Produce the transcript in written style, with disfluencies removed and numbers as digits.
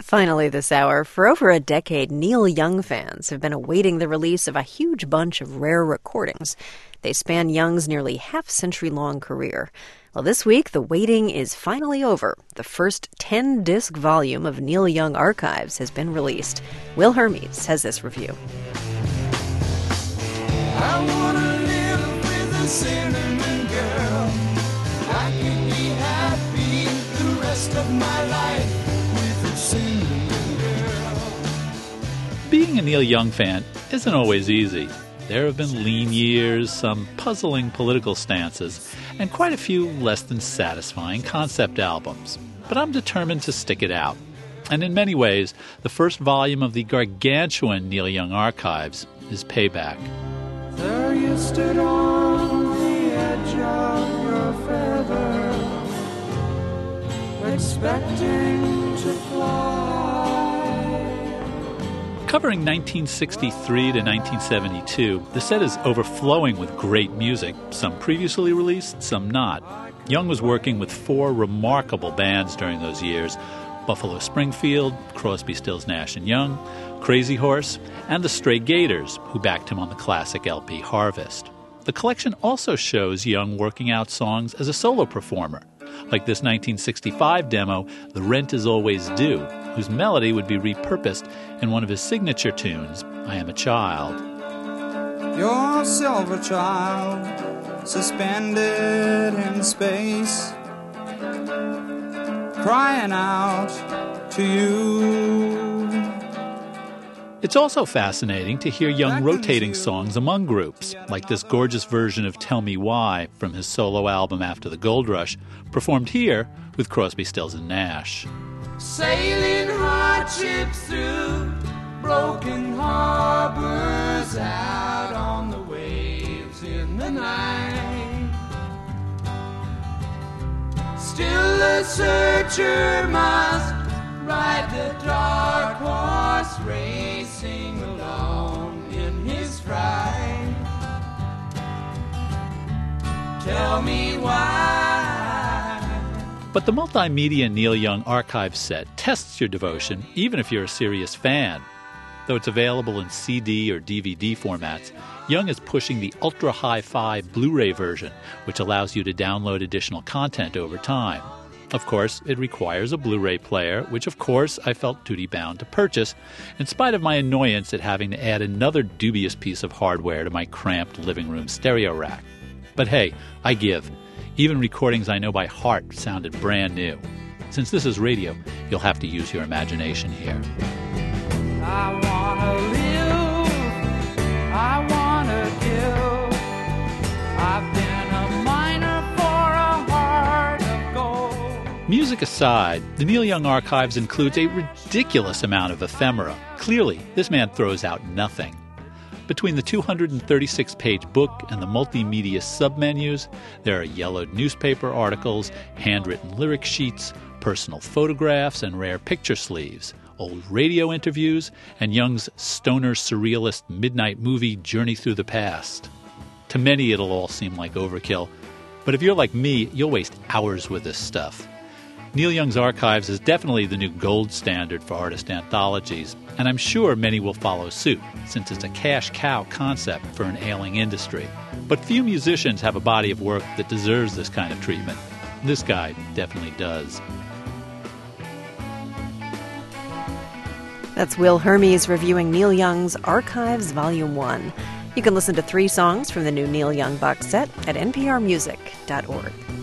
Finally this hour, for over a decade, Neil Young fans have been awaiting the release of a huge bunch of rare recordings. They span Young's nearly half-century-long career. Well, this week, the waiting is finally over. The first 10-disc volume of Neil Young Archives has been released. Will Hermes has this review. I wanna live with a cinnamon girl. I can be happy the rest of my life. Being a Neil Young fan isn't always easy. There have been lean years, some puzzling political stances, and quite a few less than satisfying concept albums. But I'm determined to stick it out. And in many ways, the first volume of the gargantuan Neil Young Archives is payback. There you stood on the edge of your feather, expecting to fly. Covering 1963 to 1972, the set is overflowing with great music, some previously released, some not. Young was working with four remarkable bands during those years: Buffalo Springfield, Crosby, Stills, Nash & Young, Crazy Horse, and the Stray Gators, who backed him on the classic LP Harvest. The collection also shows Young working out songs as a solo performer, like this 1965 demo, The Rent Is Always Due, whose melody would be repurposed in one of his signature tunes, I Am a Child. Your silver child, suspended in space, crying out to you. It's also fascinating to hear Young rotating songs among groups, like this gorgeous version of Tell Me Why from his solo album After the Gold Rush, performed here with Crosby, Stills and Nash. Sailing hardships through broken harbors, out on the waves in the night. Still the searcher must ride the dark horse, racing along in his fright. Tell me why. But the multimedia Neil Young Archive set tests your devotion, even if you're a serious fan. Though it's available in CD or DVD formats, Young is pushing the ultra hi-fi Blu-ray version, which allows you to download additional content over time. Of course, it requires a Blu-ray player, which of course I felt duty-bound to purchase, in spite of my annoyance at having to add another dubious piece of hardware to my cramped living room stereo rack. But hey, I give. Even recordings I know by heart sounded brand new. Since this is radio, you'll have to use your imagination here. I wanna live, I wanna give. I've been a miner for a heart of gold. Music aside, the Neil Young Archives includes a ridiculous amount of ephemera. Clearly, this man throws out nothing. Between the 236-page book and the multimedia submenus, there are yellowed newspaper articles, handwritten lyric sheets, personal photographs and rare picture sleeves, old radio interviews, and Young's stoner surrealist midnight movie Journey Through the Past. To many, it'll all seem like overkill, but if you're like me, you'll waste hours with this stuff. Neil Young's Archives is definitely the new gold standard for artist anthologies, and I'm sure many will follow suit, since it's a cash cow concept for an ailing industry. But few musicians have a body of work that deserves this kind of treatment. This guy definitely does. That's Will Hermes reviewing Neil Young's Archives Volume 1. You can listen to 3 songs from the new Neil Young box set at nprmusic.org.